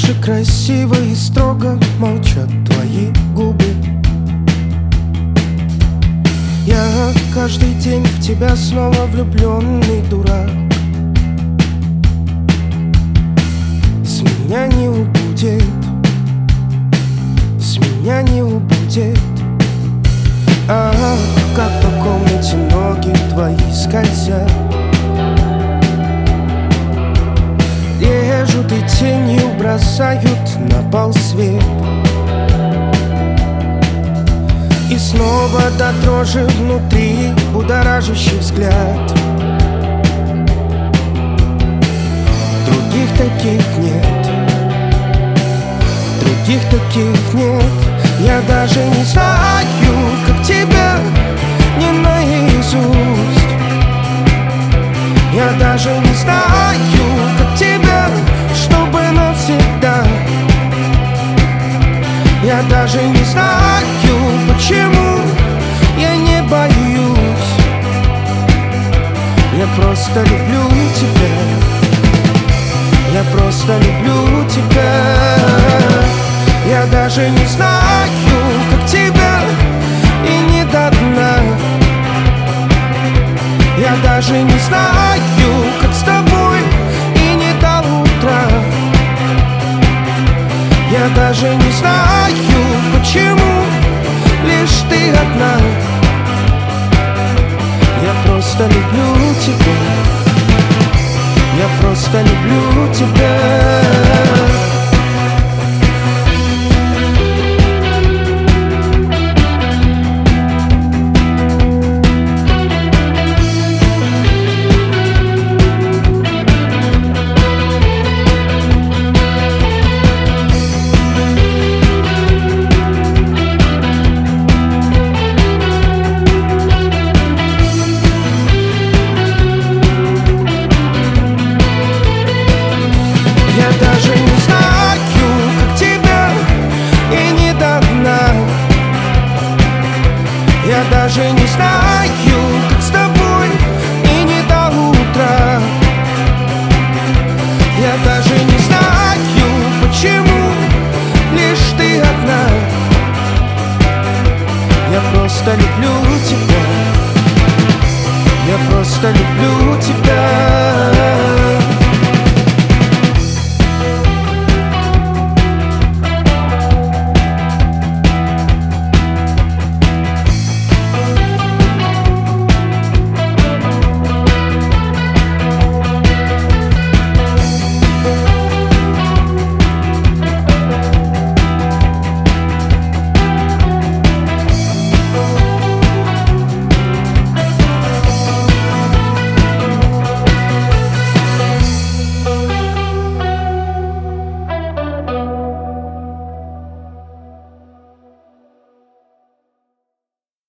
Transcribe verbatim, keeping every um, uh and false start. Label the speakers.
Speaker 1: же красиво и строго молчат твои губы. Я каждый день в тебя снова влюбленный дурак. С меня не убудет, с меня не убудет. Ах, как по комнате ноги твои скользят, режут и тенью бросают на пол свет. И снова до дрожи внутри будоражащий взгляд. Других таких нет, других таких нет. Я даже не знаю, как тебя не наизусть. Я даже не знаю, как тебя, чтобы навсегда. Я даже не знаю, почему я не боюсь. Я просто люблю тебя, я просто люблю тебя. Я даже не знаю, как тебя, и не до дна. Я даже не знаю, как с тобой, и не до утра. Я даже не знаю, почему лишь ты одна. Я просто люблю тебя, я просто люблю тебя. Я даже не знаю, как тебя, и не до дна. Я даже не знаю, как с тобой, и не до утра. Я даже не знаю, почему лишь ты одна. Я просто люблю тебя, я просто люблю тебя.